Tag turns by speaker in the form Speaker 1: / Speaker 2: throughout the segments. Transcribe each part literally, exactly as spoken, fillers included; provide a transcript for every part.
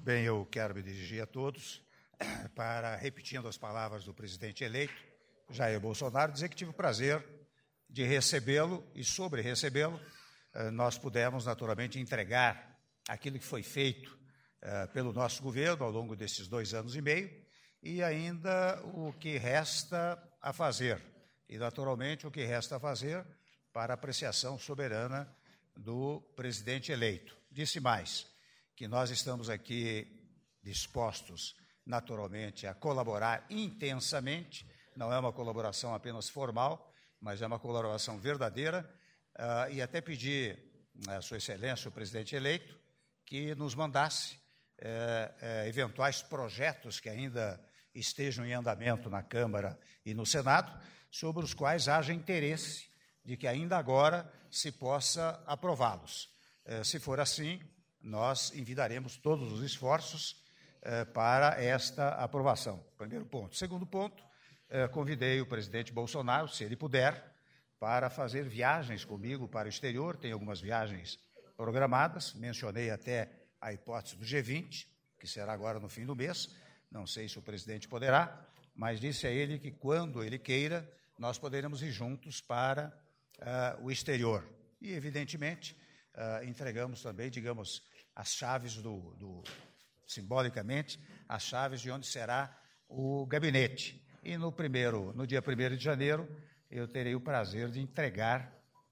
Speaker 1: Bem, eu quero me dirigir a todos para, repetindo as palavras do presidente eleito, Jair Bolsonaro, dizer que tive o prazer de recebê-lo e, sobre recebê-lo, nós pudemos, naturalmente, entregar aquilo que foi feito pelo nosso governo ao longo desses dois anos e meio e ainda o que resta a fazer. E, naturalmente, o que resta a fazer para apreciação soberana do presidente eleito. Disse mais, que nós estamos aqui dispostos, naturalmente, a colaborar intensamente, não é uma colaboração apenas formal, mas é uma colaboração verdadeira, uh, e até pedir à Sua Excelência, o presidente eleito, que nos mandasse uh, uh, eventuais projetos que ainda estejam em andamento na Câmara e no Senado, sobre os quais haja interesse de que ainda agora se possa aprová-los. Uh, se for assim, nós envidaremos todos os esforços uh, para esta aprovação. Primeiro ponto. Segundo ponto, uh, convidei o presidente Bolsonaro, se ele puder, para fazer viagens comigo para o exterior. Tem algumas viagens programadas, mencionei até a hipótese do G vinte, que será agora no fim do mês, não sei se o presidente poderá, mas disse a ele que quando ele queira, nós poderemos ir juntos para uh, o exterior. E, evidentemente, uh, entregamos também, digamos, as chaves do, do, simbolicamente, as chaves de onde será o gabinete. E no, primeiro, no dia primeiro de janeiro, eu terei o prazer de entregar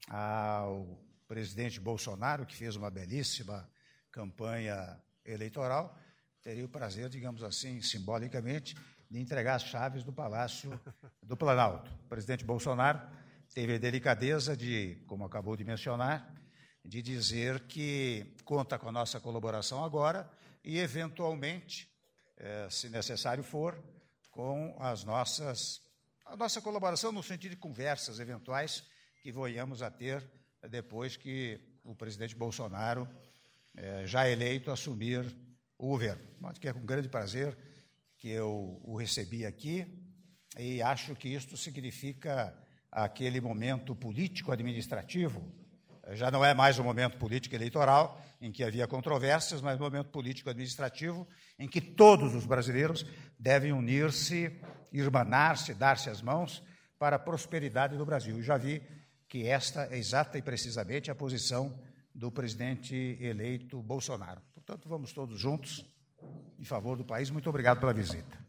Speaker 1: ao presidente Bolsonaro, que fez uma belíssima campanha eleitoral, terei o prazer, digamos assim, simbolicamente, de entregar as chaves do Palácio do Planalto. O presidente Bolsonaro teve a delicadeza de, como acabou de mencionar, de dizer que conta com a nossa colaboração agora e, eventualmente, eh, se necessário for, com as nossas, a nossa colaboração no sentido de conversas eventuais que venhamos a ter depois que o presidente Bolsonaro, eh, já eleito, assumir o governo. Mas que é com grande prazer que eu o recebi aqui e acho que isto significa aquele momento político-administrativo. Já não é mais um momento político-eleitoral, em que havia controvérsias, mas um momento político-administrativo, em que todos os brasileiros devem unir-se, irmanar-se, dar-se as mãos para a prosperidade do Brasil. E já vi que esta é exata e precisamente a posição do presidente eleito Bolsonaro. Portanto, vamos todos juntos em favor do país. Muito obrigado pela visita.